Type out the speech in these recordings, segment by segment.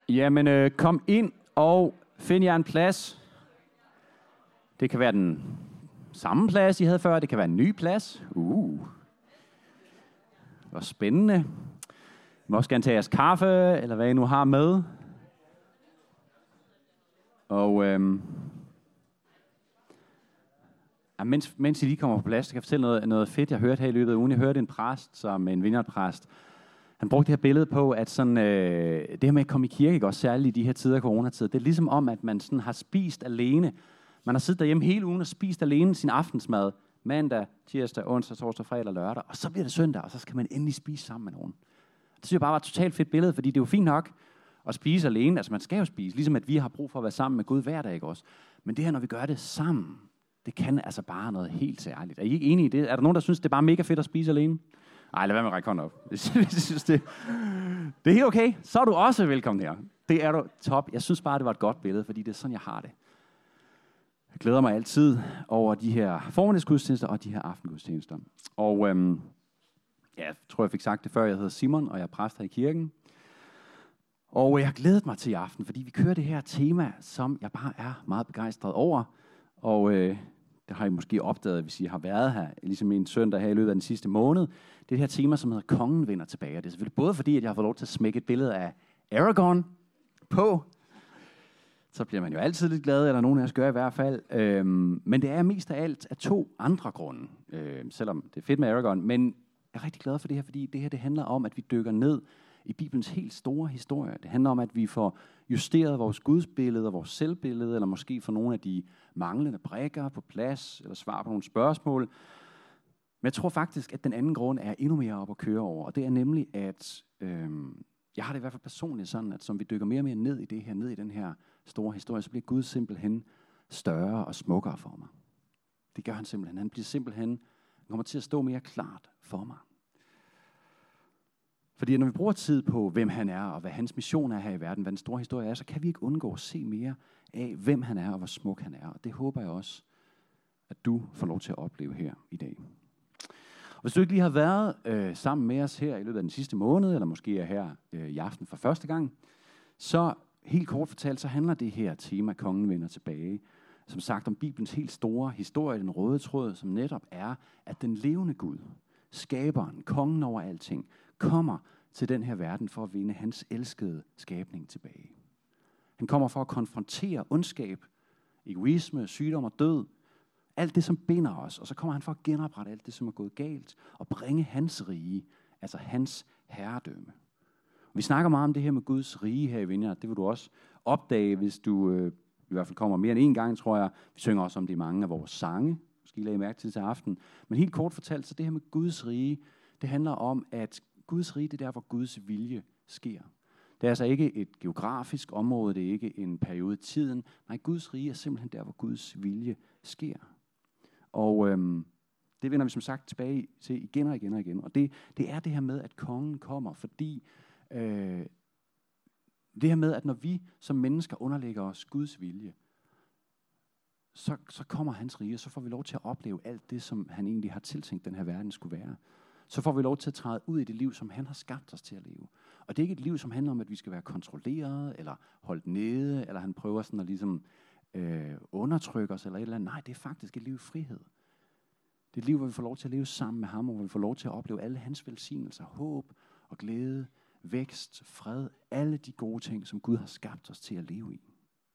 Jamen, kom ind og find jer en plads. Det kan være den samme plads, I havde før. Det kan være en ny plads. Hvor spændende. I må også gerne tage jeres kaffe, eller hvad I nu har med. Og mens I lige kommer på plads, så kan jeg fortælle noget fedt, jeg hørte her i løbet af ugen. Jeg hørte en præst, som en vineyardpræst. Han brugte det her billede på, at sådan, det her med at komme i kirke, også særligt i de her tider, coronatider, det er ligesom om, at man sådan har spist alene. Man har siddet derhjemme hele ugen og spist alene sin aftensmad. Mandag, tirsdag, onsdag, torsdag, fredag og lørdag. Og så bliver det søndag, og så skal man endelig spise sammen med nogen. Det synes jeg bare var et totalt fedt billede, fordi det er jo fint nok at spise alene. Altså man skal jo spise, ligesom at vi har brug for at være sammen med Gud hver dag, ikke også? Men det her, når vi gør det sammen, det kan altså bare noget helt særligt. Er I ikke enige i det? Er der nogen, der synes, det er bare mega fedt at spise alene? Nej, lad være med at række hånden op. Jeg synes, det er helt okay. Så er du også velkommen her. Det er du top. Jeg synes bare, det var et godt billede, fordi det er sådan, jeg har det. Jeg glæder mig altid over de her formiddagsgudstjenester og de her aftengudstjenester. Og jeg tror, jeg fik sagt det før. Jeg hedder Simon, og jeg er præst her i kirken. Og jeg har glædet mig til i aften, fordi vi kører det her tema, som jeg bare er meget begejstret over. Og det har I måske opdaget, hvis I har været her, ligesom en søndag her i løbet af den sidste måned. Det er det her tema, som hedder Kongen vender tilbage. Og det er selvfølgelig både fordi, at jeg har fået lov til at smække et billede af Aragorn på. Så bliver man jo altid lidt glad, eller nogen af os gør i hvert fald. Men det er mest af alt af to andre grunde. Selvom det er fedt med Aragorn. Men jeg er rigtig glad for det her, fordi det her det handler om, at vi dykker ned i Bibelens helt store historie. Det handler om, at vi får justeret vores gudsbillede og vores selvbillede, eller måske for nogle af de manglende brikker på plads, eller svar på nogle spørgsmål. Men jeg tror faktisk, at den anden grund er endnu mere op at køre over, og det er nemlig, at jeg har det i hvert fald personligt sådan, at som vi dykker mere og mere ned i det her, ned i den her store historie, så bliver Gud simpelthen større og smukkere for mig. Det gør han simpelthen. Han bliver simpelthen, han kommer til at stå mere klart for mig. Fordi når vi bruger tid på, hvem han er, og hvad hans mission er her i verden, hvad den store historie er, så kan vi ikke undgå at se mere af, hvem han er, og hvor smuk han er. Og det håber jeg også, at du får lov til at opleve her i dag. Og hvis du ikke lige har været sammen med os her i løbet af den sidste måned, eller måske er her i aften for første gang, så helt kort fortalt, så handler det her tema, Kongen vender tilbage, som sagt om Bibelens helt store historie, den røde tråd, som netop er, at den levende Gud, skaberen, kongen over alting, kommer til den her verden for at vinde hans elskede skabning tilbage. Han kommer for at konfrontere ondskab, egoisme, sygdom og død, alt det, som binder os, og så kommer han for at genoprette alt det, som er gået galt, og bringe hans rige, altså hans herredømme. Vi snakker meget om det her med Guds rige her i Vineyard. Det vil du også opdage, hvis du i hvert fald kommer mere end en gang, tror jeg. Vi synger også om det i mange af vores sange. Måske lagde I mærke til aften. Men helt kort fortalt, så det her med Guds rige, det handler om, at Guds rige, det er der, hvor Guds vilje sker. Det er altså ikke et geografisk område, det er ikke en periode i tiden. Nej, Guds rige er simpelthen der, hvor Guds vilje sker. Og det vender vi som sagt tilbage til igen og igen og igen. Og det er det her med, at kongen kommer, fordi det her med, at når vi som mennesker underlægger os Guds vilje, så kommer hans rige, så får vi lov til at opleve alt det, som han egentlig har tiltænkt, den her verden skulle være. Så får vi lov til at træde ud i det liv, som han har skabt os til at leve. Og det er ikke et liv, som handler om, at vi skal være kontrolleret, eller holdt nede, eller han prøver sådan at ligesom undertrykke os, eller et eller andet. Nej, det er faktisk et liv i frihed. Det er et liv, hvor vi får lov til at leve sammen med ham, og hvor vi får lov til at opleve alle hans velsignelser, håb og glæde, vækst, fred, alle de gode ting, som Gud har skabt os til at leve i.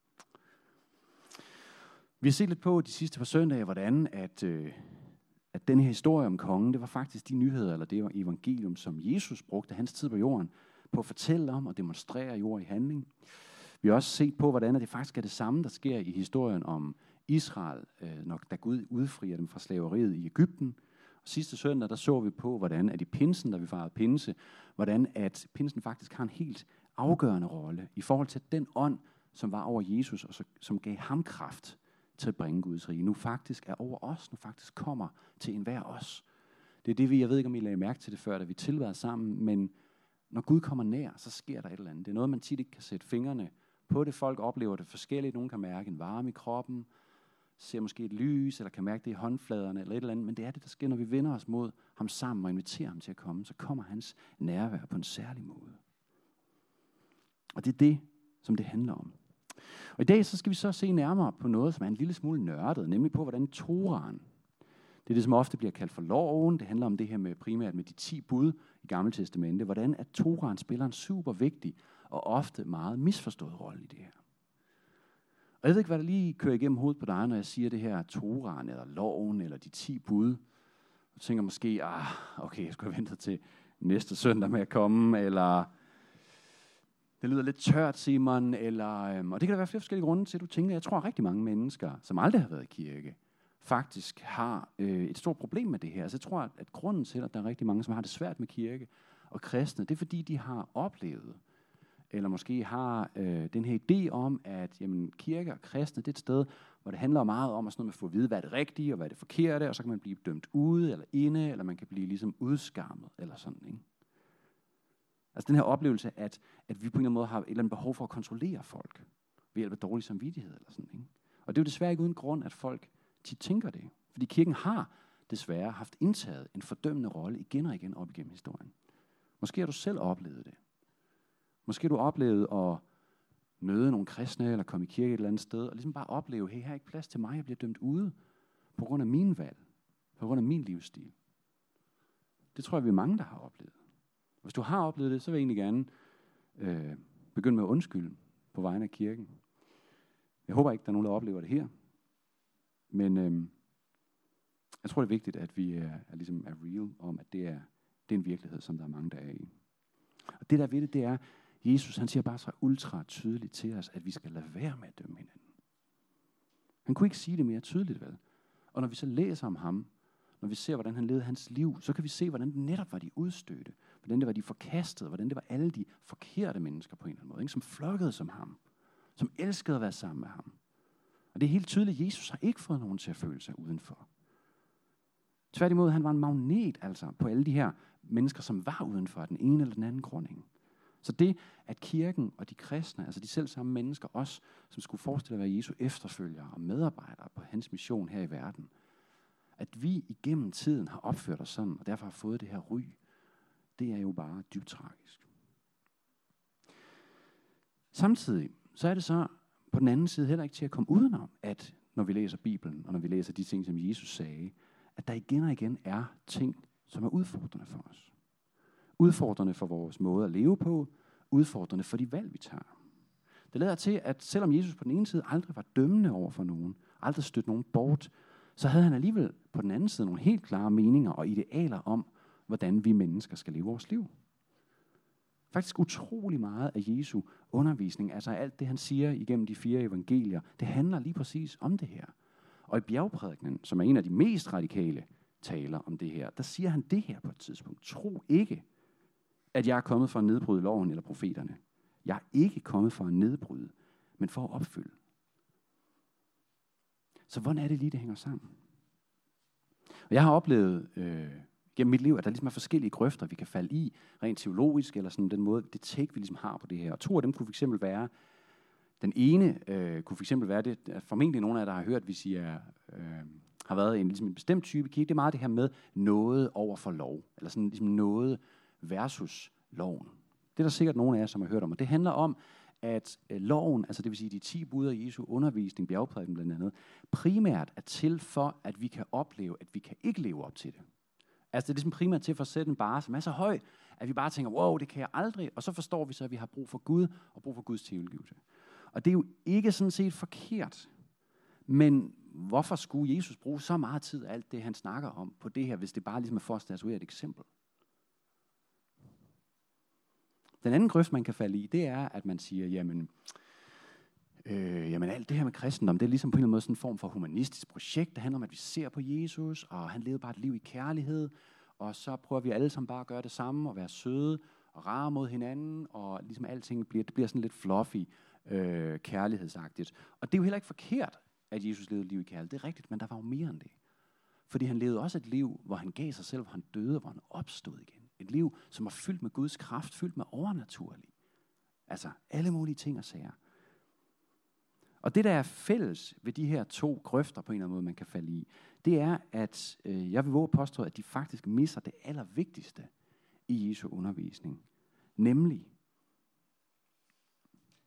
Vi har set lidt på de sidste par søndage, hvordan at den her historie om kongen, det var faktisk de nyheder, eller det var evangelium, som Jesus brugte hans tid på jorden, på at fortælle om og demonstrere jord i handling. Vi har også set på, hvordan det faktisk er det samme, der sker i historien om Israel, da Gud udfrier dem fra slaveriet i Egypten. Og sidste søndag, der så vi på, hvordan at i pinsen, da vi fejrede pinse, hvordan at pinsen faktisk har en helt afgørende rolle i forhold til den ånd, som var over Jesus, og som gav ham kraft til at bringe Guds rige, nu faktisk er over os, nu faktisk kommer til enhver os. Det er det, jeg ved ikke, om I lagde mærke til det før, da vi tilværede sammen, men når Gud kommer nær, så sker der et eller andet. Det er noget, man tit ikke kan sætte fingrene på det. Folk oplever det forskelligt. Nogle kan mærke en varme i kroppen, ser måske et lys, eller kan mærke det i håndfladerne, eller et eller andet, men det er det, der sker, når vi vender os mod ham sammen og inviterer ham til at komme, så kommer hans nærvær på en særlig måde. Og det er det, som det handler om. Og i dag så skal vi så se nærmere på noget, som er en lille smule nørdet, nemlig på, hvordan Toraen, det er det, som ofte bliver kaldt for loven. Det handler om det her med primært med de 10 bud i Gamle Testamente. Hvordan at Toraen spiller en super vigtig og ofte meget misforstået rolle i det her. Og jeg ved ikke, hvad der lige kører igennem hovedet på dig, når jeg siger det her Toraen, eller loven, eller de 10 bud. Du tænker måske, okay, jeg skulle have ventet til næste søndag med at komme, eller det lyder lidt tørt, Simon, eller, og det kan der være flere forskellige grunde til, at du tænker, jeg tror, at rigtig mange mennesker, som aldrig har været i kirke, faktisk har et stort problem med det her. Altså jeg tror, at grunden til, at der er rigtig mange, som har det svært med kirke og kristne, det er fordi, de har oplevet, eller måske har den her idé om, at jamen, kirke og kristne, det er et sted, hvor det handler meget om at, sådan noget med at få at vide, hvad er det rigtige og hvad er det forkerte, og så kan man blive dømt ude eller inde, eller man kan blive ligesom udskammet, eller sådan, ikke? Altså den her oplevelse, at vi på en eller anden måde har et eller andet behov for at kontrollere folk, ved hjælp af dårlig samvittighed, eller sådan, ikke? Og det er jo desværre ikke uden grund, at folk tit tænker det. Fordi kirken har desværre haft indtaget en fordømmende rolle igen og igen op igennem historien. Måske har du selv oplevet det. Måske har du oplevet at møde nogle kristne, eller komme i kirke et eller andet sted, og ligesom bare opleve, hey, her er ikke plads til mig, jeg bliver dømt ude, på grund af min valg, på grund af min livsstil. Det tror jeg, vi er mange, der har oplevet. Hvis du har oplevet det, så vil jeg egentlig gerne begynde med at undskylde på vegne af kirken. Jeg håber ikke, der er nogen, der oplever det her. Men jeg tror, det er vigtigt, at vi er real om, at det er en virkelighed, som der er mange, der er i. Og det der ved det er, Jesus han siger bare så ultra tydeligt til os, at vi skal lade være med at dømme hinanden. Han kunne ikke sige det mere tydeligt, vel? Og når vi så læser om ham, når vi ser, hvordan han levede hans liv, så kan vi se, hvordan det netop var de udstødte, hvordan det var de forkastede, hvordan det var alle de forkerte mennesker på en eller anden måde, ikke? Som flokkede som ham, som elskede at være sammen med ham. Og det er helt tydeligt, at Jesus har ikke fået nogen til at føle sig udenfor. Tværtimod, han var en magnet altså på alle de her mennesker, som var udenfor af den ene eller den anden grund. Så det, at kirken og de kristne, altså de selv samme mennesker, os, som skulle forestille at være Jesu efterfølgere og medarbejdere på hans mission her i verden, at vi igennem tiden har opført os sådan, og derfor har fået det her ry, det er jo bare dybt tragisk. Samtidig, så er det så på den anden side heller ikke til at komme udenom, at når vi læser Bibelen, og når vi læser de ting, som Jesus sagde, at der igen og igen er ting, som er udfordrende for os. Udfordrende for vores måde at leve på, udfordrende for de valg, vi tager. Det lader til, at selvom Jesus på den ene side aldrig var dømmende over for nogen, aldrig stødte nogen bort, så havde han alligevel på den anden side nogle helt klare meninger og idealer om, hvordan vi mennesker skal leve vores liv. Faktisk utrolig meget af Jesu undervisning, altså alt det, han siger igennem de 4 evangelier, det handler lige præcis om det her. Og i bjergprædikenen, som er en af de mest radikale taler om det her, der siger han det her på et tidspunkt. Tro ikke, at jeg er kommet for at nedbryde loven eller profeterne. Jeg er ikke kommet for at nedbryde, men for at opfylde. Så hvordan er det lige, det hænger sammen? Og jeg har oplevet gennem mit liv, at der ligesom er forskellige grøfter, vi kan falde i, rent teologisk, eller sådan den måde, det take, vi ligesom har på det her. Og 2 af dem kunne fx være, den ene kunne fx være det, at formentlig nogle af jer, der har hørt, hvis I har været en, ligesom en bestemt type kirke, det er meget det her med noget over for lov, eller sådan ligesom noget versus loven. Det er der sikkert nogle af jer, som har hørt om, og det handler om, at loven, altså det vil sige de 10 bud af Jesu undervisning, bjergprædiken blandt andet, primært er til for, at vi kan opleve, at vi kan ikke leve op til det. Altså det er ligesom primært til for at sætte en barre, som er så høj, at vi bare tænker, wow, det kan jeg aldrig, og så forstår vi så, at vi har brug for Gud, og brug for Guds tilgivelse. Og det er jo ikke sådan set forkert, men hvorfor skulle Jesus bruge så meget tid af alt det, han snakker om på det her, hvis det bare ligesom er for at statuere et eksempel? Den anden grøft, man kan falde i, det er, at man siger, jamen alt det her med kristendom, det er ligesom på en eller anden måde sådan en form for humanistisk projekt. Det handler om, at vi ser på Jesus, og han levede bare et liv i kærlighed, og så prøver vi alle sammen bare at gøre det samme, og være søde, og rare mod hinanden, og ligesom alting bliver sådan lidt fluffy, kærlighedsagtigt. Og det er jo heller ikke forkert, at Jesus levede et liv i kærlighed. Det er rigtigt, men der var jo mere end det. Fordi han levede også et liv, hvor han gav sig selv, hvor han døde, hvor han opstod igen. Et liv, som var fyldt med Guds kraft, fyldt med overnaturligt. Altså alle mulige ting og sager. Og det, der er fælles ved de her 2 grøfter på en eller anden måde, man kan falde i, det er, at jeg vil våge at påstå, at de faktisk misser det allervigtigste i Jesu undervisning. Nemlig, så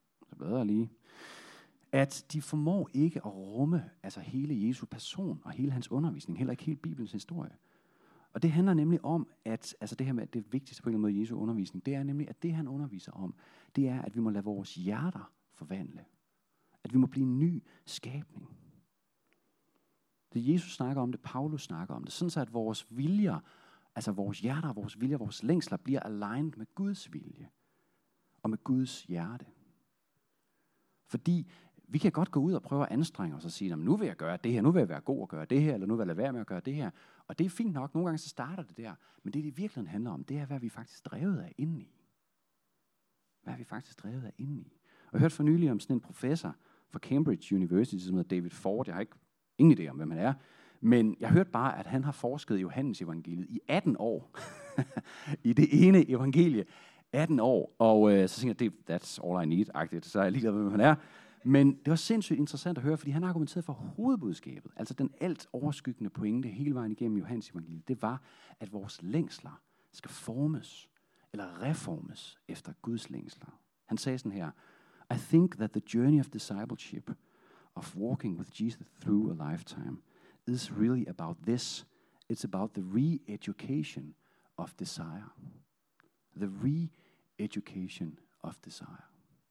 bladrer lige, at de formår ikke at rumme altså hele Jesu person og hele hans undervisning, heller ikke hele Bibelens historie. Og det handler nemlig om, at altså det her med det vigtigste på en eller anden måde Jesu undervisning, det er nemlig, at det han underviser om, det er, at vi må lade vores hjerter forvandle. At vi må blive en ny skabning. Det Jesus snakker om det, Paulus snakker om det, sådan så at vores viljer, altså vores hjerter, vores viljer, vores længsler bliver aligned med Guds vilje og med Guds hjerte. Fordi vi kan godt gå ud og prøve at anstrenge os og sige, nu vil jeg gøre det her, nu vil jeg være god at gøre det her, eller nu vil jeg lade være med at gøre det her. Og det er fint nok, nogle gange så starter det der, men det virkelig handler om, det er, hvad vi faktisk drevet af indeni. Hvad er vi faktisk drevet af indeni? Og jeg hørte for nylig om sådan en professor fra Cambridge University, som hedder David Ford. Jeg har ikke ingen idé om, hvem han er, men jeg hørte bare, at han har forsket i Johannes evangeliet i 18 år. I det ene evangelie. 18 år. Og så tænker jeg, that's all I need-agtigt, så er jeg ligeglad med, hvem han er. Men det var sindssygt interessant at høre, fordi han argumenterede for hovedbudskabet, altså den alt overskyggende pointe hele vejen igennem Johannes evangeliet, det var, at vores længsler skal formes, eller reformes efter Guds længsler. Han sagde sådan her, I think that the journey of discipleship, of walking with Jesus through a lifetime, is really about this. It's about the re-education of desire. The re-education of desire.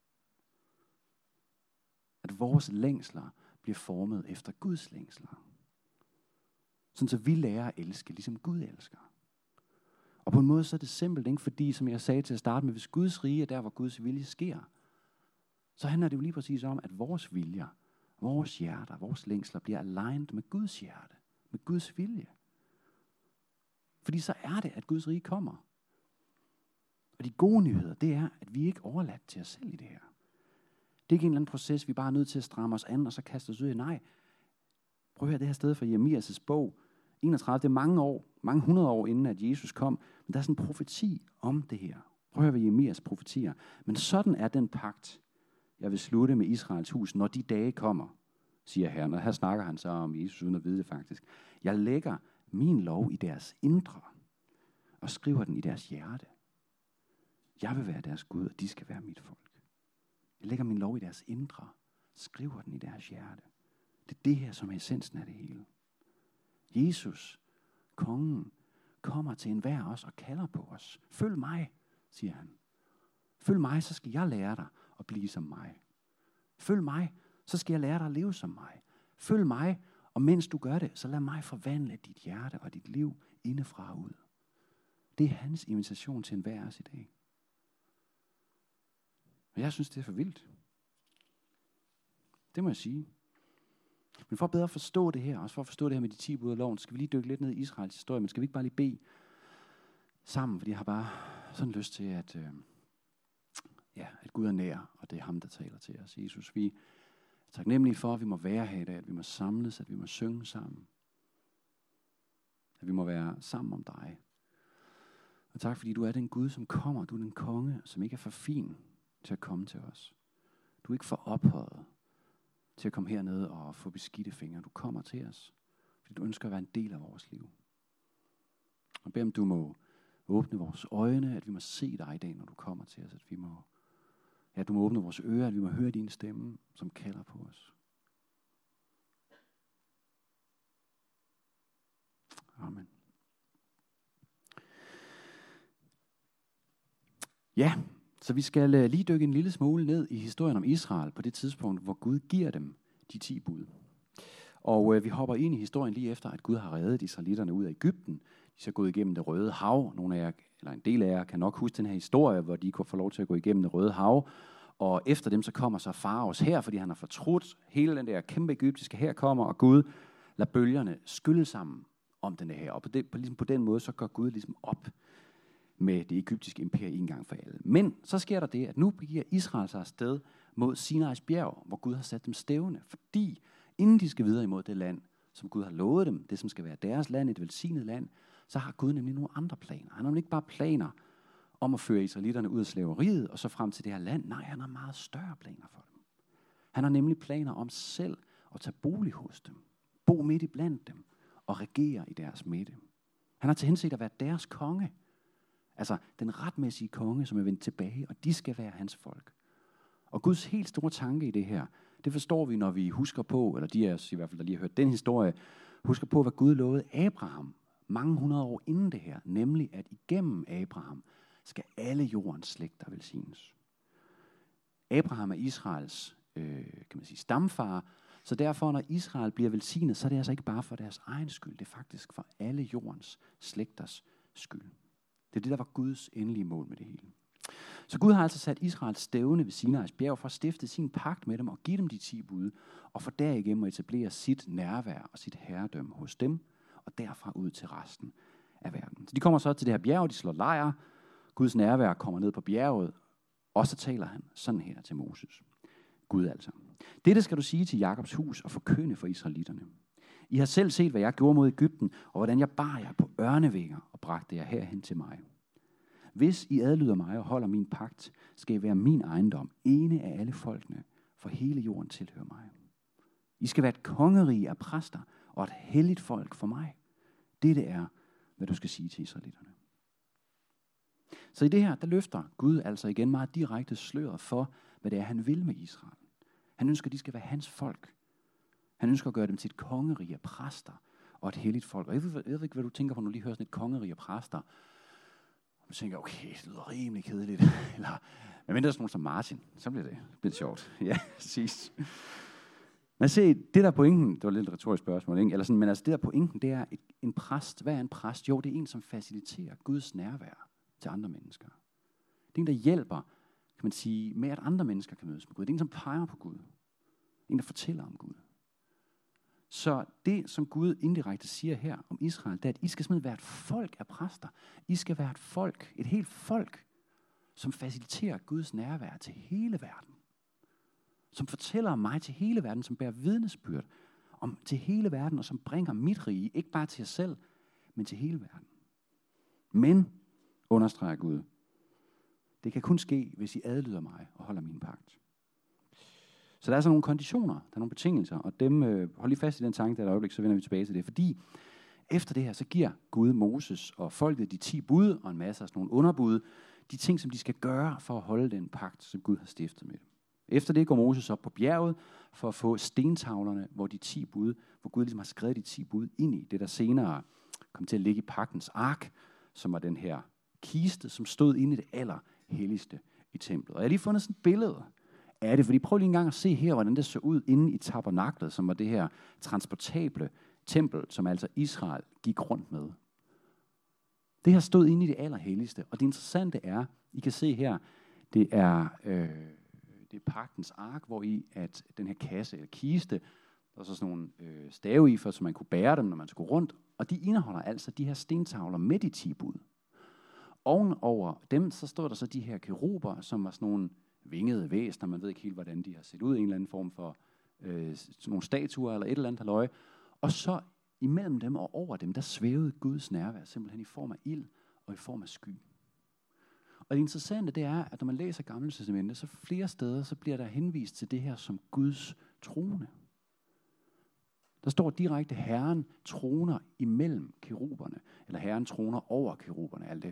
At vores længsler bliver formet efter Guds længsler. Sådan så vi lærer at elske, ligesom Gud elsker. Og på en måde så er det simpelt, ikke? Fordi som jeg sagde til at starte med, hvis Guds rige er der, hvor Guds vilje sker, så handler det jo lige præcis om, at vores viljer, vores hjerter, vores længsler bliver aligned med Guds hjerte, med Guds vilje. Fordi så er det, at Guds rige kommer. Og de gode nyheder, det er, at vi ikke er overladt til os selv i det her. Det er ikke en eller anden proces, vi bare er nødt til at stramme os an, og så kaste os ud i. Nej. Prøv at høre det her sted fra Jeremias' bog. 31, det er mange hundrede år inden, at Jesus kom. Men der er sådan en profeti om det her. Prøv at høre, hvad Jeremias profetier. Men sådan er den pagt, jeg vil slutte med Israels hus, når de dage kommer, siger Herren. Og her snakker han så om Jesus, uden at vide det faktisk. Jeg lægger min lov i deres indre, og skriver den i deres hjerte. Jeg vil være deres Gud, og de skal være mit folk. Jeg lægger min lov i deres indre, skriver den i deres hjerte. Det er det her, som er essensen af det hele. Jesus, kongen, kommer til enhver os og kalder på os. Følg mig, siger han. Følg mig, så skal jeg lære dig at blive som mig. Følg mig, så skal jeg lære dig at leve som mig. Følg mig, og mens du gør det, så lad mig forvandle dit hjerte og dit liv indefra og ud. Det er hans invitation til enhver os i dag. Og jeg synes, det er for vildt. Det må jeg sige. Men for at bedre forstå det her, også for at forstå det her med de 10 bud af loven, skal vi lige dykke lidt ned i Israels historie, men skal vi ikke bare lige bede sammen, fordi jeg har bare sådan lyst til, at Gud er nær, og det er ham, der taler til os. Jesus, vi er taknemmelige for, at vi må være her i dag, at vi må samles, at vi må synge sammen. At vi må være sammen om dig. Og tak, fordi du er den Gud, som kommer. Du er den konge, som ikke er for fin til at komme til os. Du er ikke for ophøjet til at komme hernede og få beskidte fingre. Du kommer til os, fordi du ønsker at være en del af vores liv. Og bed om du må åbne vores øjne, at vi må se dig i dag, når du kommer til os. At vi må, du må åbne vores ører, at vi må høre din stemme, som kalder på os. Amen. Ja, så vi skal lige dykke en lille smule ned i historien om Israel på det tidspunkt, hvor Gud giver dem de 10 bud. Og vi hopper ind i historien lige efter, at Gud har reddet israelitterne ud af Egypten. De er så gået igennem det Røde Hav. Nogle af jer, eller en del af jer, kan nok huske den her historie, hvor de kunne få lov til at gå igennem det Røde Hav. Og efter dem så kommer så Faraos hær, fordi han har fortrudt. Hele den der kæmpe egyptiske hær kommer, og Gud lader bølgerne skylle sammen om den her. Og på den måde så går Gud ligesom op med det egyptiske imperium en gang for alle. Men så sker der det, at nu begiver Israel sig afsted mod Sinais bjerg, hvor Gud har sat dem stævne, fordi inden de skal videre imod det land, som Gud har lovet dem, det som skal være deres land, et velsignet land, så har Gud nemlig nogle andre planer. Han har nemlig ikke bare planer om at føre israelitterne ud af slaveriet og så frem til det her land. Nej, han har meget større planer for dem. Han har nemlig planer om selv at tage bolig hos dem, bo midt i blandt dem og regere i deres midte. Han har til hensigt at være deres konge. Altså den retmæssige konge, som er vendt tilbage, og de skal være hans folk. Og Guds helt store tanke i det her, det forstår vi, når vi husker på, eller de af os i hvert fald, der lige har hørt den historie, husker på, hvad Gud lovede Abraham mange hundrede år inden det her, nemlig at igennem Abraham skal alle jordens slægter velsignes. Abraham er Israels kan man sige, stamfar, så derfor, når Israel bliver velsignet, så er det altså ikke bare for deres egen skyld, det er faktisk for alle jordens slægters skyld. Det er det, der var Guds endelige mål med det hele. Så Gud har altså sat Israels stævne ved Sinais bjerg for at stifte sin pagt med dem og give dem de 10 bud, og for derigennem at etablere sit nærvær og sit herredømme hos dem, og derfra ud til resten af verden. Så de kommer så til det her bjerg, de slår lejr, Guds nærvær kommer ned på bjerget, og så taler han sådan her til Moses. Gud altså. Dette skal du sige til Jakobs hus og forkynde for israelitterne. I har selv set, hvad jeg gjorde mod Egypten, og hvordan jeg bar jer på ørnevinger og bragte jer herhen til mig. Hvis I adlyder mig og holder min pagt, skal I være min ejendom, ene af alle folkene, for hele jorden tilhører mig. I skal være et kongerige af præster og et helligt folk for mig. Dette er, hvad du skal sige til israelitterne. Så i det her, der løfter Gud altså igen meget direkte sløret for, hvad det er, han vil med Israel. Han ønsker, at de skal være hans folk. Han ønsker at gøre dem til et kongerige af præster og et helligt folk. Og jeg ved ikke, hvad du tænker på, når du lige hører sådan et kongerige af præster. Og du tænker, okay, det lyder rimelig kedeligt. Eller, men mindre sådan nogen som Martin, så bliver det sjovt. Ja, præcis. Men se, det der pointen, det var lidt et retorisk spørgsmål, ikke? Eller sådan, men altså det der pointen, det er en præst. Hvad er en præst? Jo, det er en, som faciliterer Guds nærvær til andre mennesker. Det er en, der hjælper, kan man sige, med at andre mennesker kan mødes med Gud. Det er en, som peger på Gud. En, der fortæller om Gud. Så det, som Gud indirekte siger her om Israel, det er, at I skal simpelthen være et folk af præster. I skal være et folk, et helt folk, som faciliterer Guds nærvær til hele verden. Som fortæller om mig til hele verden, som bærer vidnesbyrd om til hele verden, og som bringer mit rige, ikke bare til jer selv, men til hele verden. Men, understreger Gud, det kan kun ske, hvis I adlyder mig og holder min pagt. Så der er altså nogle konditioner, der er nogle betingelser, og dem hold lige fast i den tanke, der er et øjeblik, så vender vi tilbage til det. Fordi efter det her, så giver Gud Moses og folket de 10 bud og en masse af sådan nogle underbud, de ting, som de skal gøre for at holde den pagt, som Gud har stiftet med dem. Efter det går Moses op på bjerget for at få stentavlerne, hvor de 10 bud, hvor Gud ligesom har skrevet de 10 bud ind i det, der senere kom til at ligge i pagtens ark, som var den her kiste, som stod inde i det allerhelligste i templet. Og jeg har lige fundet sådan et billede af det, fordi prøv lige en gang at se her, hvordan det så ud inde i tabernaklet, som var det her transportable tempel, som altså Israel gik rundt med. Det her stod inde i det allerhelligste, og det interessante er, I kan se her, det er pagtens ark, hvor i at den her kasse eller kiste, der er så sådan nogle stave i, for så man kunne bære dem, når man skulle rundt, og de indeholder altså de her stentavler med de 10 bud. Ovenover dem, så står der så de her keruber, som var sådan nogle vingede væsener, man ved ikke helt, hvordan de har set ud, en eller anden form for sådan nogle statuer eller et eller andet halløj. Og så imellem dem og over dem, der svævede Guds nærvær simpelthen i form af ild og i form af sky. Og det interessante, det er, at når man læser Gamle Testamentet, så flere steder, så bliver der henvist til det her som Guds trone. Der står direkte, Herren troner imellem keruberne, eller Herren troner over keruberne, alt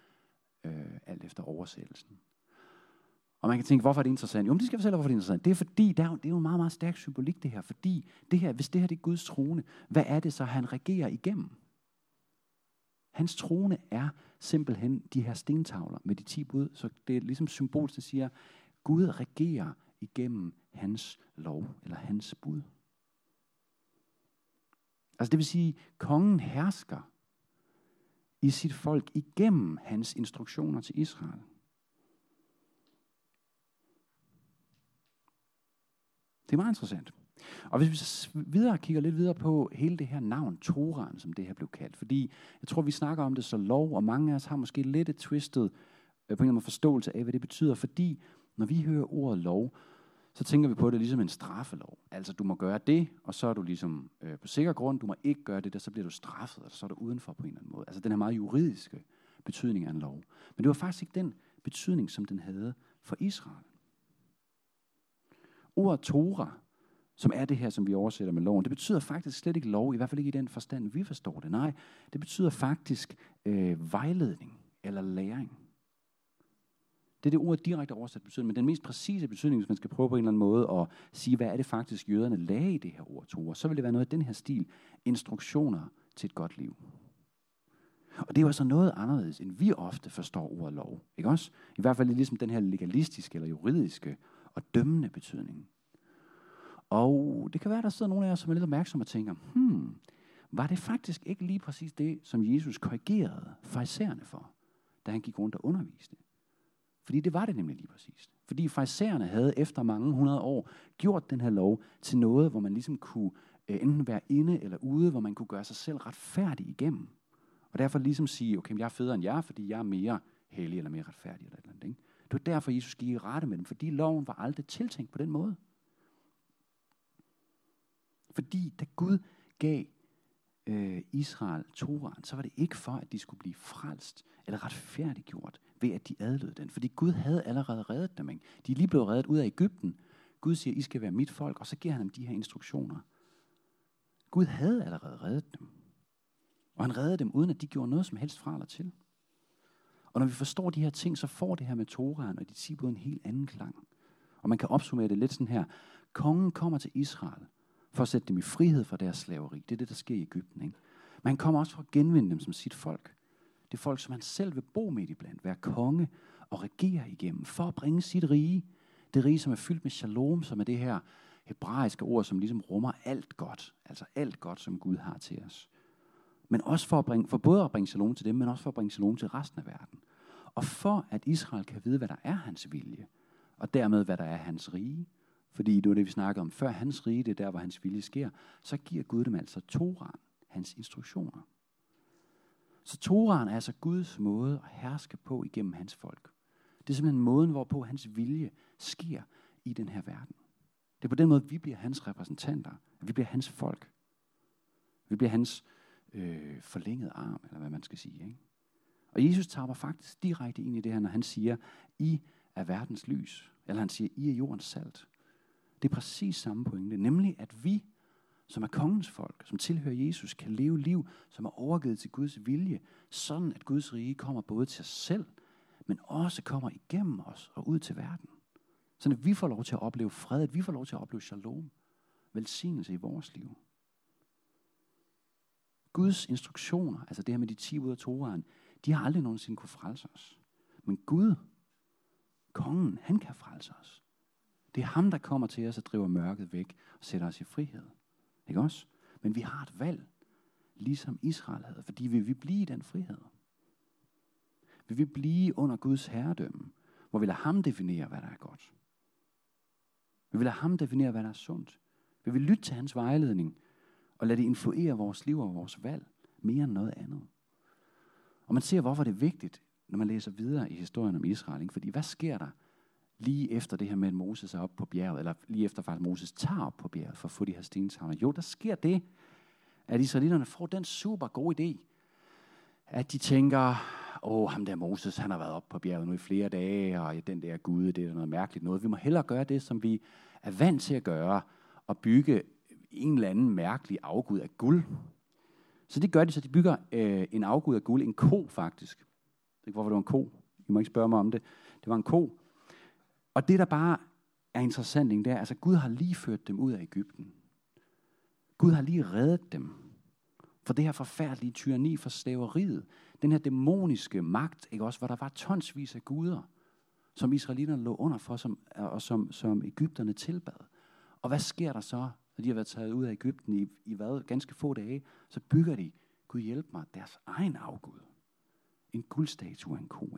efter oversættelsen. Og man kan tænke, hvorfor er det interessant? Jo, men det skal jeg fortælle, hvorfor det er interessant. Det er fordi, det er jo en meget, meget stærk symbolik det her. Fordi det her, hvis det her det er Guds trone, hvad er det så, han regerer igennem? Hans trone er simpelthen de her stentavler med de 10 bud. Så det er ligesom symbolsk, der siger, Gud regerer igennem hans lov, eller hans bud. Altså det vil sige, kongen hersker i sit folk igennem hans instruktioner til Israel. Det er meget interessant. Og hvis vi så kigger lidt videre på hele det her navn, Toraen, som det her blev kaldt, fordi jeg tror, vi snakker om det så lov, og mange af os har måske lidt et twistet på en eller anden forståelse af, hvad det betyder, fordi når vi hører ordet lov, så tænker vi på det ligesom en straffelov. Altså du må gøre det, og så er du ligesom på sikker grund, du må ikke gøre det, der så bliver du straffet, og så er du udenfor på en eller anden måde. Altså den her meget juridiske betydning af en lov. Men det var faktisk ikke den betydning, som den havde for Israel. Ordet Torah, som er det her, som vi oversætter med loven, det betyder faktisk slet ikke lov, i hvert fald ikke i den forstand, vi forstår det. Nej, det betyder faktisk vejledning eller læring. Det er det ord direkte oversat betyder, men den mest præcise betydning, hvis man skal prøve på en eller anden måde at sige, hvad er det faktisk jøderne lagde i det her ord Torah, så vil det være noget af den her stil, instruktioner til et godt liv. Og det er jo altså noget anderledes, end vi ofte forstår ordet lov. Ikke også? I hvert fald ligesom den her legalistiske eller juridiske og dømmende betydning. Og det kan være, der sidder nogle af os, som er lidt opmærksomme og tænker, var det faktisk ikke lige præcis det, som Jesus korrigerede farisæerne for, da han gik rundt og underviste? Fordi det var det nemlig lige præcis. Fordi farisæerne havde efter mange 100 år gjort den her lov til noget, hvor man ligesom kunne enten være inde eller ude, hvor man kunne gøre sig selv retfærdig igennem. Og derfor ligesom sige, okay, jeg er federe end jer, fordi jeg er mere hellig eller mere retfærdig. Eller et eller andet, ikke? Det var derfor, Jesus gik i rette med dem, fordi loven var aldrig tiltænkt på den måde. Fordi da Gud gav Israel Torahen, så var det ikke for, at de skulle blive frelst eller retfærdiggjort ved, at de adlød den. Fordi Gud havde allerede reddet dem. Ikke? De er lige blevet reddet ud af Egypten. Gud siger, I skal være mit folk, og så giver han dem de her instruktioner. Gud havde allerede reddet dem. Og han reddede dem, uden at de gjorde noget som helst fra eller til. Og når vi forstår de her ting, så får det her med Torahen og de 10 bud en helt anden klang. Og man kan opsummere det lidt sådan her. Kongen kommer til Israel for at sætte dem i frihed fra deres slaveri. Det er det, der sker i Egypten. Ikke? Men han kommer også for at genvinde dem som sit folk. Det er folk, som han selv vil bo midt i blandt, være konge og regere igennem, for at bringe sit rige. Det rige, som er fyldt med shalom, som er det her hebraiske ord, som ligesom rummer alt godt. Altså alt godt, som Gud har til os. Men også for både at bringe shalom til dem, men også for at bringe shalom til resten af verden. Og for at Israel kan vide, hvad der er hans vilje, og dermed, hvad der er hans rige. Fordi det var det, vi snakkede om før. Hans rige, det er der, hvor hans vilje sker. Så giver Gud dem altså Torahen, hans instruktioner. Så Torahen er altså Guds måde at herske på igennem hans folk. Det er simpelthen måden, hvorpå hans vilje sker i den her verden. Det er på den måde, vi bliver hans repræsentanter. Vi bliver hans folk. Vi bliver hans forlængede arm, eller hvad man skal sige. Ikke? Og Jesus tager faktisk direkte ind i det her, når han siger, I er verdens lys. Eller han siger, I er jordens salt. Det er præcis samme pointe, nemlig at vi, som er kongens folk, som tilhører Jesus, kan leve liv, som er overgivet til Guds vilje, sådan at Guds rige kommer både til os selv, men også kommer igennem os og ud til verden. Sådan at vi får lov til at opleve fred, at vi får lov til at opleve shalom, velsignelse i vores liv. Guds instruktioner, altså det her med de 10 bud af Torahen, de har aldrig nogensinde kunne frelse os. Men Gud, kongen, han kan frelse os. Det er ham, der kommer til os og driver mørket væk og sætter os i frihed. Ikke også? Men vi har et valg, ligesom Israel havde, fordi vi vil blive i den frihed. Vi vil blive under Guds herredømme, hvor vi lader ham definere, hvad der er godt. Vi vil lade ham definere, hvad der er sundt. Vi vil lytte til hans vejledning og lade det influere vores liv og vores valg mere end noget andet. Og man ser, hvorfor det er vigtigt, når man læser videre i historien om Israel. Ikke? Fordi hvad sker der lige efter det her med, at Moses er oppe på bjerget, eller lige efter faktisk Moses tager op på bjerget for at få de her stentavler? Jo, der sker det, at israelitterne får den super gode idé, at de tænker, ham der Moses, han har været oppe på bjerget nu i flere dage, og den der Gud, det er noget mærkeligt noget. Vi må hellere gøre det, som vi er vant til at gøre, og bygge en eller anden mærkelig afgud af guld. Så det gør de, så de bygger en afgud af guld, en ko faktisk. Jeg ved ikke, hvorfor det var en ko. I må ikke spørge mig om det. Det var en ko. Og det, der bare er interessant, det er, altså Gud har lige ført dem ud af Egypten. Gud har lige reddet dem for det her forfærdelige tyranni, for slaveriet. Den her dæmoniske magt, ikke også, hvor der var tonsvis af guder, som israelitterne lå under for, som egypterne tilbad. Og hvad sker der så, når de har været taget ud af Egypten i ganske få dage? Så bygger de, Gud hjælp mig, deres egen afgud. En guldstatue af en ko.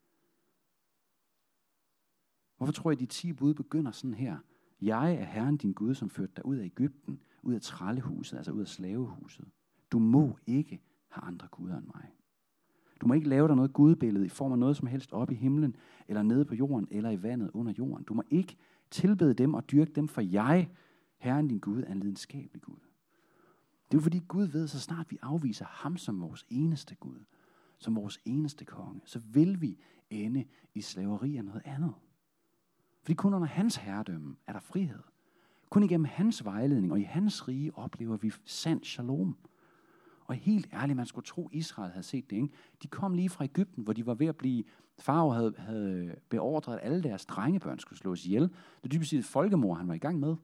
Hvorfor tror jeg, de 10 bud begynder sådan her? Jeg er Herren din Gud, som førte dig ud af Egypten, ud af trællehuset, altså ud af slavehuset. Du må ikke have andre guder end mig. Du må ikke lave dig noget gudbillede i form af noget som helst oppe i himlen, eller nede på jorden, eller i vandet under jorden. Du må ikke tilbede dem og dyrke dem, for jeg, Herren din Gud, er en lidenskabelig Gud. Det er jo fordi Gud ved, så snart vi afviser ham som vores eneste Gud, som vores eneste konge, så vil vi ende i slaveri af noget andet. Fordi kun under hans herredømme er der frihed. Kun igennem hans vejledning og i hans rige oplever vi sand shalom. Og helt ærligt, man skulle tro, Israel havde set det, ikke? De kom lige fra Egypten, hvor de var ved at blive... Farao havde beordret, at alle deres drengebørn skulle slås ihjel. Det er dybest set et folkemord, han var i gang med.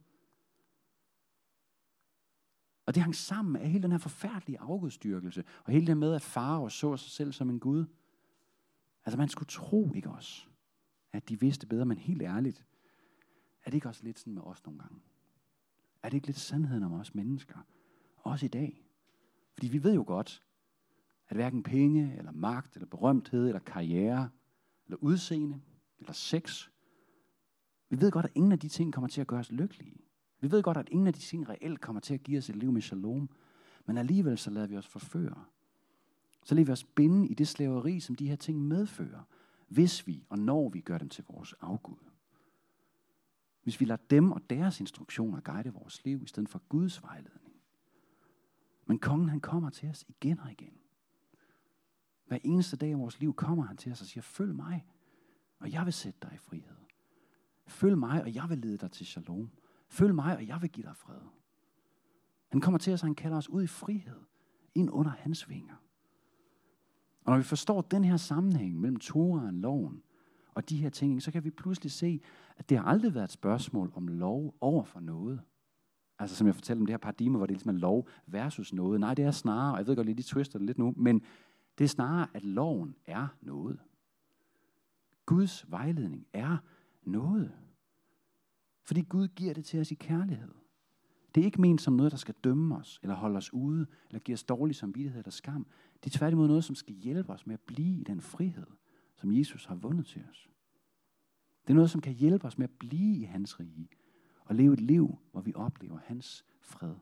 Og det hang sammen med hele den her forfærdelige afgudstyrkelse, og hele det med, at Farao så sig selv som en gud. Altså man skulle tro, ikke også, at de vidste bedre, men helt ærligt, er det ikke også lidt sådan med os nogle gange? Er det ikke lidt sandheden om os mennesker? Også i dag. Fordi vi ved jo godt, at hverken penge, eller magt, eller berømthed, eller karriere, eller udseende, eller sex, vi ved godt, at ingen af de ting kommer til at gøre os lykkelige. Vi ved godt, at ingen af de ting reelt kommer til at give os et liv med shalom. Men alligevel så lader vi os forføre. Så lader vi os binde i det slaveri, som de her ting medfører, hvis vi og når vi gør dem til vores afgud. Hvis vi lader dem og deres instruktioner guide vores liv, i stedet for Guds vejledning. Men kongen, han kommer til os igen og igen. Hver eneste dag i vores liv kommer han til os og siger, følg mig, og jeg vil sætte dig i frihed. Følg mig, og jeg vil lede dig til shalom. Følg mig, og jeg vil give dig fred. Han kommer til os, og han kalder os ud i frihed, ind under hans vinger. Og når vi forstår den her sammenhæng mellem Toraen, loven og de her ting, så kan vi pludselig se, at det har aldrig været et spørgsmål om lov over for noget. Altså som jeg fortalte om det her paradigme, hvor det ligesom er lov versus noget. Nej, det er snarere, og jeg ved godt lidt, de twister det lidt nu, men det er snarere, at loven er noget. Guds vejledning er noget. Fordi Gud giver det til os i kærlighed. Det er ikke ment som noget, der skal dømme os, eller holde os ude, eller give os dårlig samvittighed eller skam. Det er tværtimod noget, som skal hjælpe os med at blive i den frihed, som Jesus har vundet til os. Det er noget, som kan hjælpe os med at blive i hans rige, og leve et liv, hvor vi oplever hans fred.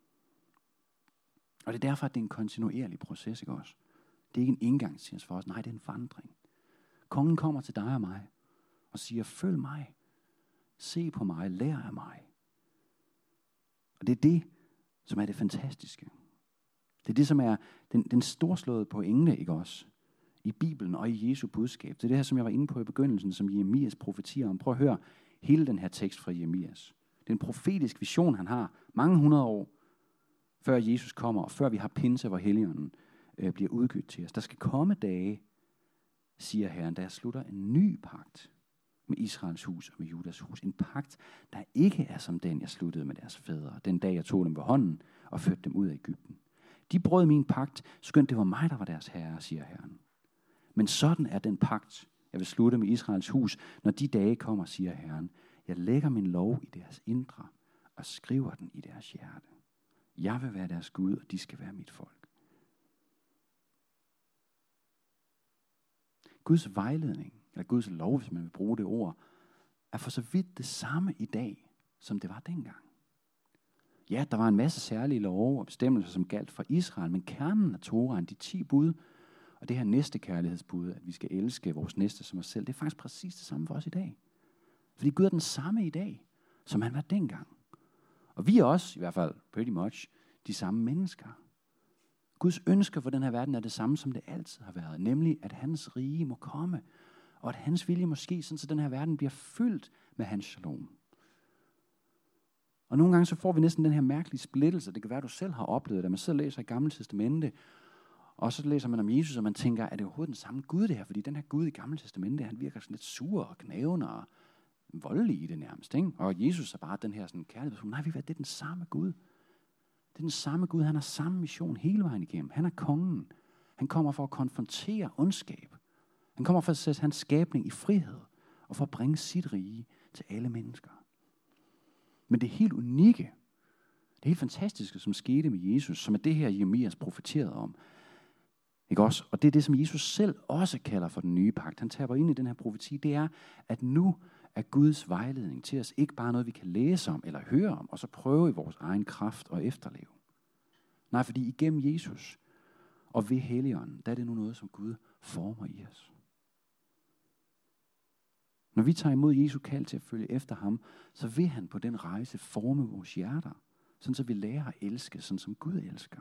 Og det er derfor, at det er en kontinuerlig proces, ikke også? Det er ikke en engangstjeneste for os, nej, det er en vandring. Kongen kommer til dig og mig, og siger, følg mig, se på mig, lær af mig. Og det er det, som er det fantastiske. Det er det, som er den storslåede pointe, ikke også? I Bibelen og i Jesu budskab. Det er det her, som jeg var inde på i begyndelsen, som Jeremias profetier om. Prøv at høre hele den her tekst fra Jeremias. Det er en profetisk vision, han har mange hundrede år, før Jesus kommer, og før vi har pinse, hvor Helligånden bliver udgivet til os. Der skal komme dage, siger Herren, da jeg slutter en ny pagt med Israels hus og med Judas hus. En pagt, der ikke er som den, jeg sluttede med deres fædre, den dag jeg tog dem ved hånden og førte dem ud af Egypten. De brød min pagt, skønt det var mig, der var deres herre, siger Herren. Men sådan er den pagt, jeg vil slutte med Israels hus, når de dage kommer, siger Herren. Jeg lægger min lov i deres indre og skriver den i deres hjerte. Jeg vil være deres Gud, og de skal være mit folk. Guds vejledning, eller Guds lov, hvis man vil bruge det ord, er for så vidt det samme i dag, som det var dengang. Ja, der var en masse særlige love og bestemmelser, som galt for Israel, men kernen af Toraen, de 10 bud, og det her næste kærlighedsbud, at vi skal elske vores næste som os selv, det er faktisk præcis det samme for os i dag. Fordi Gud er den samme i dag, som han var dengang. Og vi er også, i hvert fald pretty much, de samme mennesker. Guds ønsker for den her verden er det samme, som det altid har været. Nemlig, at hans rige må komme. Og at hans vilje må ske, sådan så den her verden bliver fyldt med hans shalom. Og nogle gange så får vi næsten den her mærkelige splittelse. Det kan være, at du selv har oplevet det. Man sidder og læser i Gamle Testamente, og så læser man om Jesus, og man tænker, er det overhovedet den samme Gud det her? Fordi den her Gud i Gamle Testamente, han virker sådan lidt sur og knævende og voldelig i det nærmest. Ikke? Og Jesus er bare den her sådan kærlighed. Nej, det er den samme Gud. Det er den samme Gud. Han har samme mission hele vejen igennem. Han er kongen. Han kommer for at konfrontere ondskab. Han kommer for at sætte hans skabning i frihed og for at bringe sit rige til alle mennesker. Men det helt unikke, det helt fantastiske, som skete med Jesus, som er det her, Jeremias profeterede om, ikke også? Og det er det, som Jesus selv også kalder for den nye pagt. Han taber ind i den her profeti, det er, at nu er Guds vejledning til os ikke bare noget, vi kan læse om eller høre om, og så prøve i vores egen kraft og efterleve. Nej, fordi igennem Jesus og ved Helligånden, der er det nu noget, som Gud former i os. Når vi tager imod Jesu kald til at følge efter ham, så vil han på den rejse forme vores hjerter, sådan så vi lærer at elske, sådan som Gud elsker.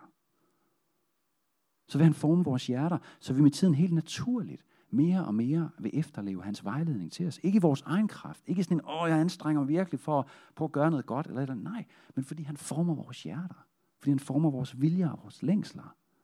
Så vil han forme vores hjerter, så vi med tiden helt naturligt mere og mere vil efterleve hans vejledning til os. Ikke i vores egen kraft. Ikke sådan en, jeg anstrenger mig virkelig for at gøre noget godt. Eller nej, men fordi han former vores hjerter. Fordi han former vores viljer og vores længsler.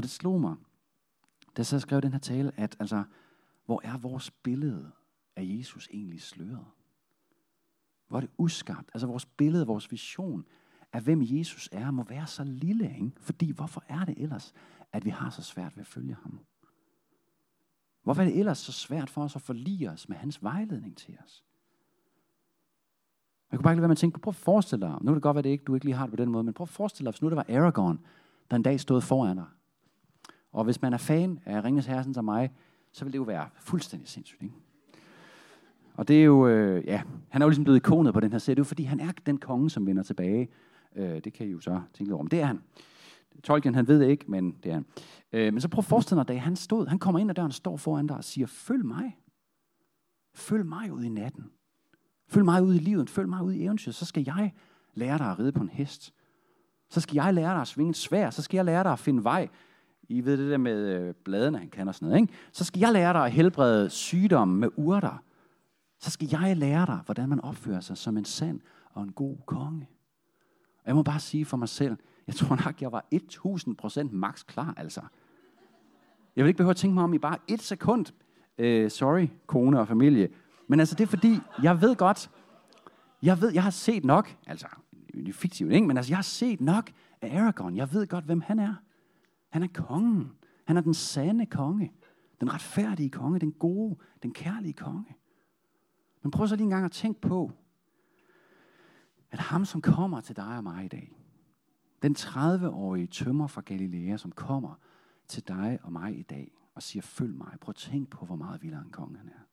Og det slog mig, da jeg skrev den her tale, at altså, hvor er vores billede af Jesus egentlig sløret? Hvor er det uskabt? Altså vores billede, vores vision af hvem Jesus er, må være så lille, ikke? Fordi hvorfor er det ellers, at vi har så svært ved at følge ham? Hvorfor er det ellers så svært for os at forlige os med hans vejledning til os? Jeg kunne bare ikke lade være med at tænke på, prøv at forestille dig, nu er det godt, at du ikke lige har det på den måde, men prøv at forestille dig, hvis nu det var Aragorn, der en dag stod foran dig. Og hvis man er fan af Ringenes Herre som mig, så vil det jo være fuldstændig sindssygt, ikke? Og det er jo, han er jo ligesom blevet ikonet på den her serie. Det er jo fordi, han er den konge, som vender tilbage. Det kan I jo så tænke lidt over. Men det er han. Tolkien, han ved det ikke, men det er han. Men så prøv at forestille dig, da han kommer ind ad døren, står foran dig og siger, følg mig. Følg mig ud i natten. Følg mig ud i livet. Følg mig ud i eventyret. Så skal jeg lære dig at ride på en hest. Så skal jeg lære dig at svinge et sværd. Så skal jeg lære dig at finde vej. I ved det der med bladene, han kan og sådan noget, ikke? Så skal jeg lære dig at helbrede sygdomme med urter. Så skal jeg lære dig, hvordan man opfører sig som en sand og en god konge. Og jeg må bare sige for mig selv, jeg tror nok, jeg var 1000% max klar, altså. Jeg vil ikke behøve at tænke mig om i bare 1 sekund. Sorry, kone og familie. Men altså, det er fordi, jeg ved godt, jeg har set nok, altså, det er fiktivt, ikke? Men altså, jeg har set nok af Aragorn. Jeg ved godt, hvem han er. Han er kongen. Han er den sande konge. Den retfærdige konge. Den gode, den kærlige konge. Men prøv så lige en gang at tænke på, at ham, som kommer til dig og mig i dag, den 30-årige tømrer fra Galilea, som kommer til dig og mig i dag og siger, følg mig. Prøv at tænke på, hvor meget vildere en konge han er.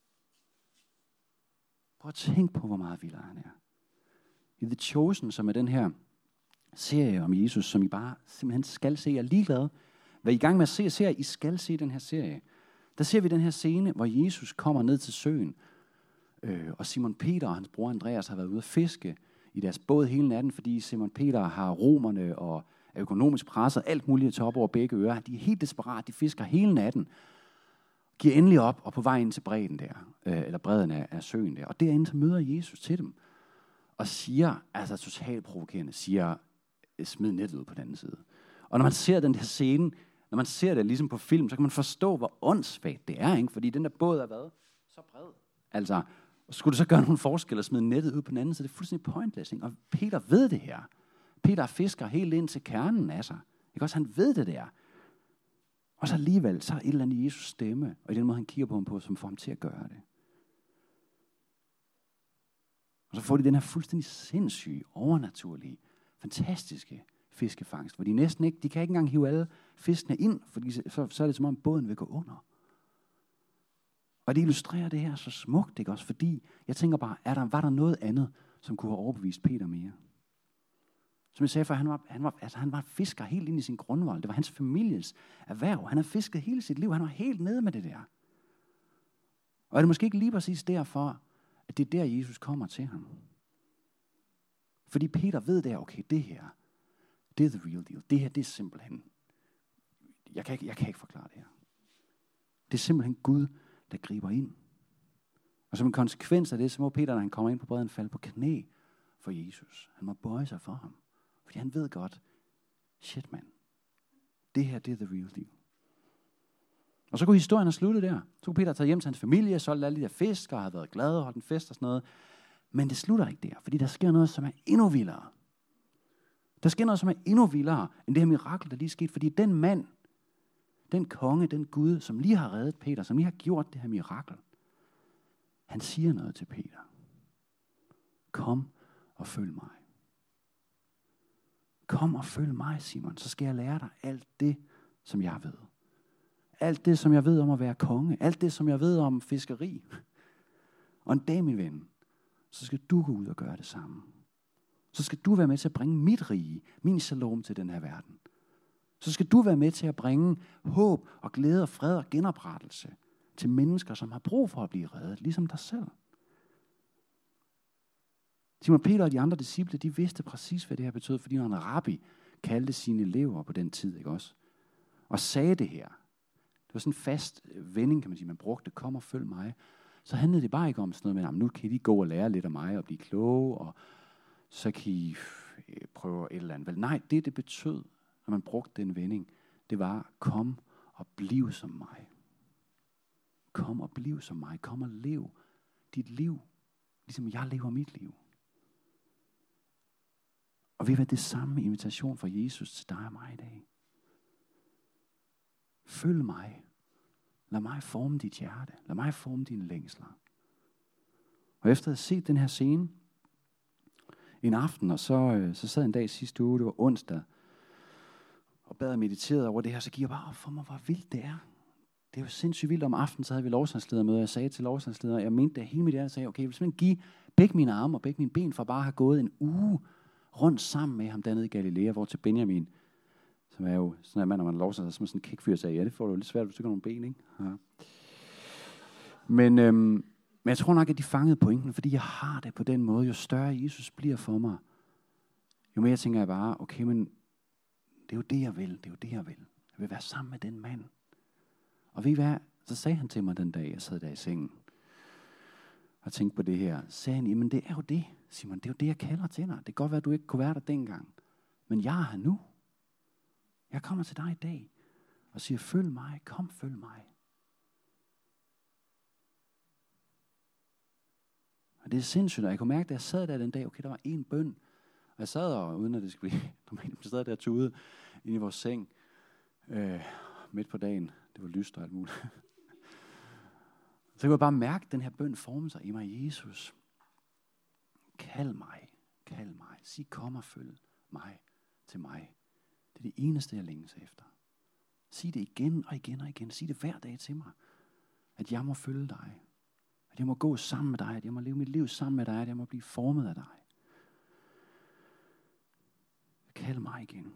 Prøv at tænke på, hvor meget vildere han er. I The Chosen, som er den her serie om Jesus, som I bare simpelthen skal se. Jeg er ligeglad. Hvad I er i gang med at se, ser I skal se den her serie. Der ser vi den her scene, hvor Jesus kommer ned til søen, og Simon Peter og hans bror Andreas har været ude at fiske i deres båd hele natten, fordi Simon Peter har romerne og er økonomisk presset, alt muligt til op over begge ører. De er helt desperat, de fisker hele natten, giver endelig op og på vej ind til bredden der, eller bredden af søen der. Og derinde så møder Jesus til dem og siger, altså totalt provokerende, siger, smid nettet ud på den anden side. Og når man ser den her scene, når man ser det ligesom på film, så kan man forstå, hvor åndssvagt det er, ikke? Fordi den der båd er hvad? Så bred. Altså, skulle det så gøre nogen forskel at smide nettet ud på den anden side? Det er fuldstændig pointless, ikke? Og Peter ved det her. Peter fisker helt ind til kernen af sig. Ikke også? Han ved det der. Og så alligevel, så er et eller andet i Jesus stemme, og i den måde, han kigger på ham på, som får ham til at gøre det. Og så får de den her fuldstændig sindssyge, overnaturlige, fantastiske fiskefangst, hvor de næsten ikke, de kan ikke engang hive alle fiskene ind, fordi så er det som om båden vil gå under. Og det illustrerer det her så smukt, ikke også? Fordi jeg tænker bare, var der noget andet, som kunne have overbevist Peter mere? Som jeg sagde før, han var fisker helt ind i sin grundvold. Det var hans families erhverv. Han havde fisket hele sit liv. Han var helt nede med det der. Og er det måske ikke lige præcis derfor, at det er der, Jesus kommer til ham? Fordi Peter ved der, okay, det her, det er the real deal. Det her, det er simpelthen, jeg kan ikke forklare det her. Det er simpelthen Gud, der griber ind. Og som en konsekvens af det, så må Peter, når han kommer ind på bredden, falde på knæ for Jesus. Han må bøje sig for ham. Fordi han ved godt, shit mand, det her, det er the real deal. Og så kunne historien have sluttet der. Så kunne Peter tage hjem til hans familie, solgte alle de der fisk, og havde været glad og holdt en fest og sådan noget. Men det slutter ikke der, fordi der sker noget, som er endnu vildere. Der sker noget, som er endnu vildere, end det her mirakel, der lige skete. Fordi den mand, den konge, den Gud, som lige har reddet Peter, som lige har gjort det her mirakel, han siger noget til Peter. Kom og følg mig. Kom og følg mig, Simon, så skal jeg lære dig alt det, som jeg ved. Alt det, som jeg ved om at være konge. Alt det, som jeg ved om fiskeri. Og en dag, min ven, så skal du gå ud og gøre det samme. Så skal du være med til at bringe mit rige, min shalom til den her verden. Så skal du være med til at bringe håb og glæde og fred og genoprettelse til mennesker, som har brug for at blive reddet, ligesom dig selv. Simon Peter og de andre disciple, de vidste præcis, hvad det her betød, fordi når en rabbi kaldte sine elever på den tid, ikke også? Og sagde det her. Det var sådan en fast vending, kan man sige, man brugte, kom og følg mig. Så handlede det bare ikke om sådan noget med, nu kan I gå og lære lidt af mig og blive kloge, og så kan I prøve et eller andet. Vel, nej, det betød, når man brugte den vending, det var, kom og bliv som mig. Kom og bliv som mig. Kom og lev dit liv, ligesom jeg lever mit liv. Og ved hvad, det samme invitation fra Jesus til dig og mig i dag. Følg mig. Lad mig forme dit hjerte. Lad mig forme dine længsler. Og efter at have set den her scene en aften, og så sad en dag sidste uge, det var onsdag, og bad og mediterede over det her, så gik jeg bare op for mig, hvor vildt det er. Det er jo sindssygt vildt. Om aftenen, så havde vi lovsangsledermøde, og jeg sagde til lovsangsleder, jeg mente det hele mit hjerte, jeg sagde, okay, jeg vil simpelthen give begge mine arme og begge mine ben, for bare at have gået en uge rundt sammen med ham dernede i Galilea, hvor til Benjamin, som er jo sådan en mand, når man lovsanger, så sådan en kækfyr, sagde, ja, det får du lidt svært, hvis du ikke har nogle ben, ikke? Ja. Men jeg tror nok, at de fangede pointen, fordi jeg har det på den måde. Jo større Jesus bliver for mig, jo mere tænker jeg bare, okay, men det er jo det, jeg vil. Det er jo det, jeg vil. Jeg vil være sammen med den mand. Og ved I hvad? Så sagde han til mig den dag, jeg sad der i sengen og tænkte på det her. Så sagde han, jamen det er jo det, Simon. Det er jo det, jeg kalder til dig. Det kan godt være, at du ikke kunne være der dengang. Men jeg er her nu. Jeg kommer til dig i dag og siger, følg mig. Kom, følg mig. Og det er sindssygt, og jeg kunne mærke, da jeg sad der den dag, okay, der var en bøn. Og jeg sad og, uden at det skulle blive, normalt sad der tude inde i vores seng, midt på dagen. Det var lyst og alt muligt. Så jeg kunne bare mærke den her bøn forme sig i mig. Jesus, kald mig. Sig, kom og følg mig til mig. Det er det eneste, jeg længes efter. Sig det igen og igen og igen. Sig det hver dag til mig. At jeg må følge dig. At jeg må gå sammen med dig. At jeg må leve mit liv sammen med dig. At jeg må blive formet af dig. Kald mig igen.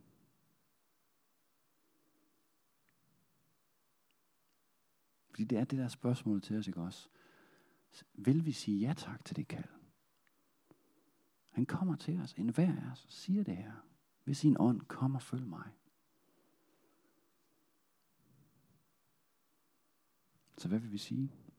Fordi det er det der spørgsmål til os, ikke også? Vil vi sige ja tak til det kald? Han kommer til os, enhver af os, siger det her. Ved sin ånd, kom og følg mig. Så hvad vil vi sige?